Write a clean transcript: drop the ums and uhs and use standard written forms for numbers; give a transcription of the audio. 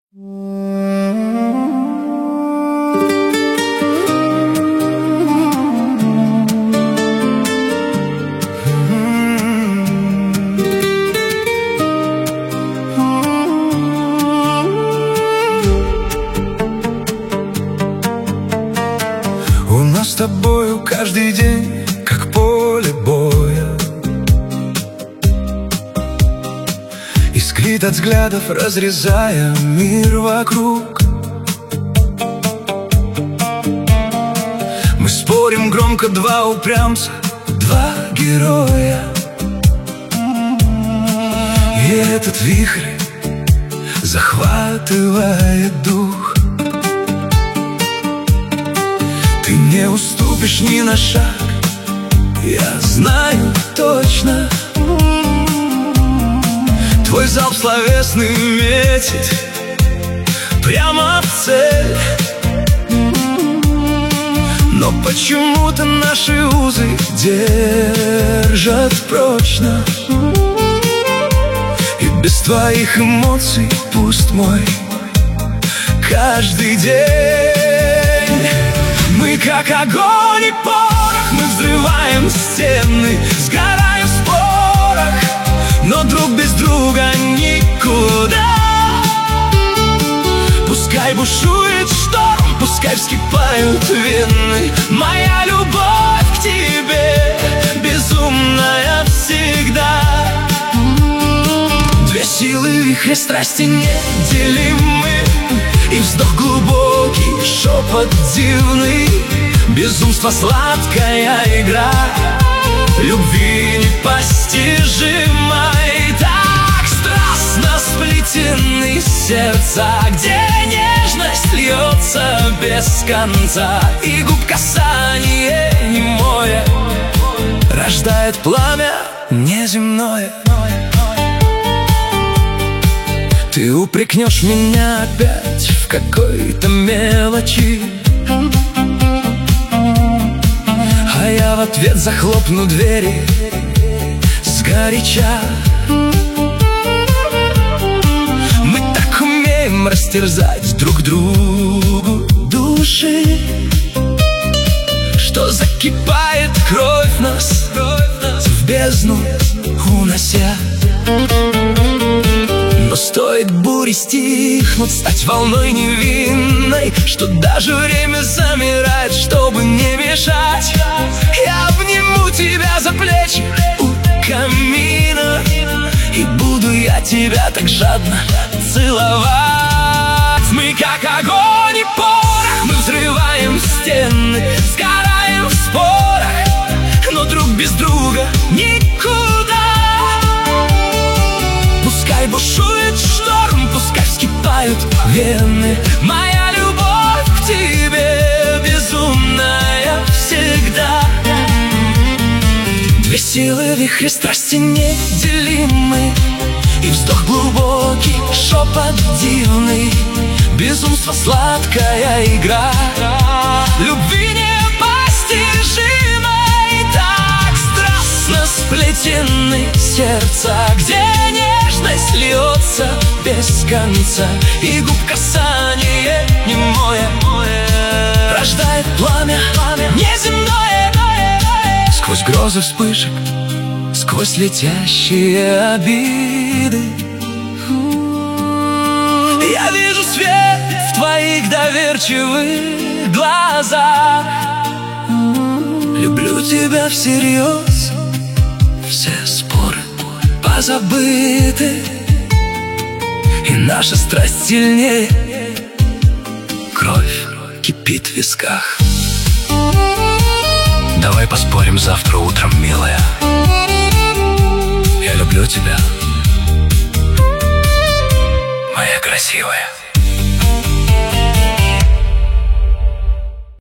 У нас с тобою каждый день как поле боя. Искрит от взглядов, разрезая мир вокруг. Мы спорим громко, два упрямца, два героя. И этот вихрь захватывает дух. Ты не уступишь ни на шаг, я знаю точно. Твой залп словесный метит прямо в цель. Но почему-то наши узы держат прочно. И без твоих эмоций пуст мой каждый день. Мы как огонь и порох, мы взрываем стены, сгораем в спорах, но друг без друга никуда. Пускай бушует шторм, пускай вскипают вены, моя любовь к тебе безумная всегда. Две силы вихря страсти неделимы, и вздох глубокий, шепот дивный, безумство сладкая игра, любви непостижимой. Так страстно сплетены сердца, где нежность льется без конца, и губ касание немое рождает пламя неземное. Ты упрекнешь меня опять в какой-то мелочи, а я в ответ захлопну двери сгоряча. Мы так умеем растерзать друг другу души, что закипает кровь нас в бездну унося. Но стоит буре стихнуть, стать волной невинной, что даже время замирает, чтобы не мешать. Я обниму тебя за плечи у камина, и буду я тебя так жадно целовать. Мы как огонь и порох, мы взрываем стены, сгораем в спорах, но друг без друга никуда. Пускай бушует шторм, пускай вскипают вены, моя любовь к тебе безумная всегда. Две силы вихря страсти неделимы, и вздох глубокий, шепот дивный, безумство сладкая игра, любви непостижимой. Так страстно сплетены сердца, где нежность льется без конца, и губ касание немое рождает пламя неземное. Сквозь грозы вспышек, сквозь летящие обиды, я вижу свет в твоих доверчивых глазах. Люблю тебя всерьез, все споры позабыты, и наша страсть сильнее, кровь кипит в висках. Давай поспорим завтра утром, милая. Я люблю тебя, моя красивая.